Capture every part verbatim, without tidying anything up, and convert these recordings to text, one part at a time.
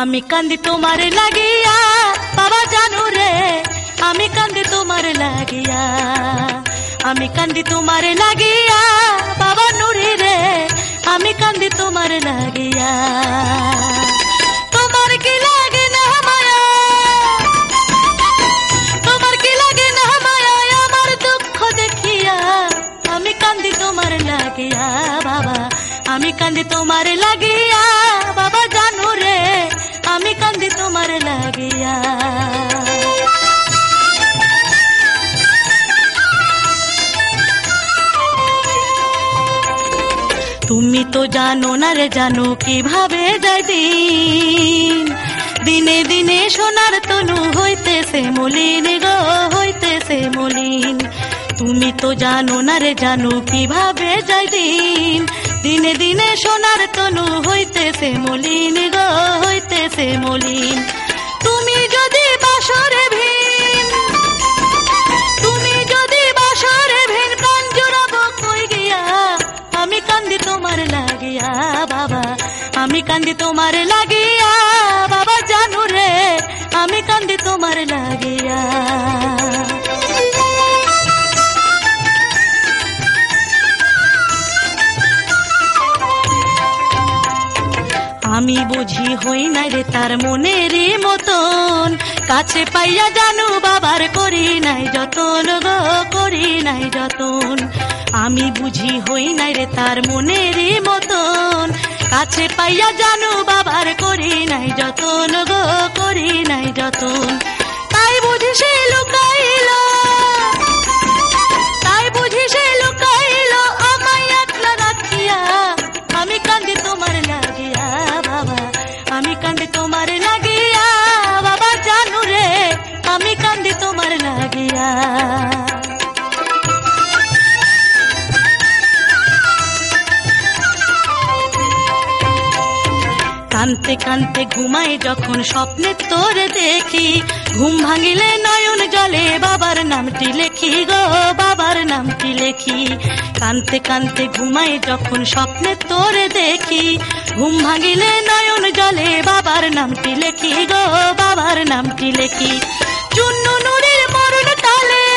আমি কান্দি তোমার লাগিয়া বাবা জানু রে, আমি কান্দি তোমার লাগিয়া, আমি কান্দি তোমার লাগিয়া বাবা নুরি রে, আমি কান্দি তোমার লাগিয়া। তোমার কি লাগে না মায়া, তোমার কি লাগে না মায়া আমার দুঃখ দেখিয়া, আমি কান্দি তোমার লাগিয়া বাবা, আমি কান্দি তোমার লাগিয়া বাবা জানু রে, আমি কান্দি তোমার লাগিয়া। তুমি তো জানো না রে জানো কিভাবে যায় দিন, দিনে দিনে সোনার তনু হইতেছে মলিন গো হইতেছে মলিন। তুমি তো জানো না রে জানো কিভাবে যায় দিন, দিনে দিনে সোনার তনু হইতেছে মলিন গো হইতেছে মলিন। তুমি যদি বাসরে ভিন, তুমি যদি বাসরে ভিন প্রাণ জুড়াবো কই গিয়া, আমি কান্দি তোমার লাগিয়া বাবা, আমি কান্দি তোমার লাগিয়া বাবা জানু রে, আমি কান্দি তোমার লাগিয়া। আমি বুঝি হই নাই রে তার মনের মতন, কাছে পাইয়া জানু বাবার করি নাই যতন গো করি নাই যতন। আমি বুঝি হই নাই রে তার মনের মতন, কাছে পাইয়া জানু বাবার করি নাই যতন গো করি নাই যতন। তাই বুঝি সে লুকাইল, তাই বুঝি সে লুকাইল আমায় একলা রাখিয়া, আমি কান্দি তোমার লাগিয়া বাবা, আমি কান্দি তোমার লাগিয়া বাবা জানু রে, আমি কান্দি তোমার লাগিয়া। কানতে কানতে ঘুমাই যখন স্বপ্নে তোর দেখি, ঘুম ভাঙিলে নয়ন জলে বাবার নামটি লেখি গো বাবার নামটি লেখি। কানতে কানতে ঘুমাই যখন স্বপ্নে তোর দেখি, ঘুম ভাঙিলে নয়ন জলে বাবার নামটি লেখি গো বাবার নামটি লেখি। চুন্নু নুরির মরণ কালে,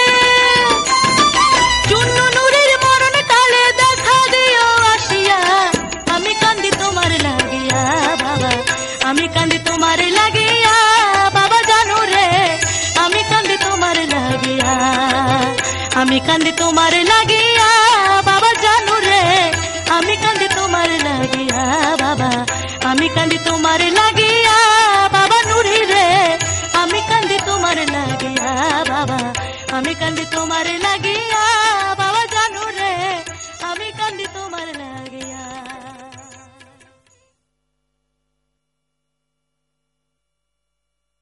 চুন্নু নুরির মরণ কালে দেখা দিও আসিয়া, আমি কান্দি তোমার লাগিয়া বাবা, আমি কান্দি তোমার লাগিয়া বাবা জানু রে, আমি কান্দি তোমার লাগিয়া, আমি কান্দি তোমার লাগিয়া বাবা জানু রে, আমি কান্দি তোমার লাগিয়া বাবা, আমি কান্দি তোমার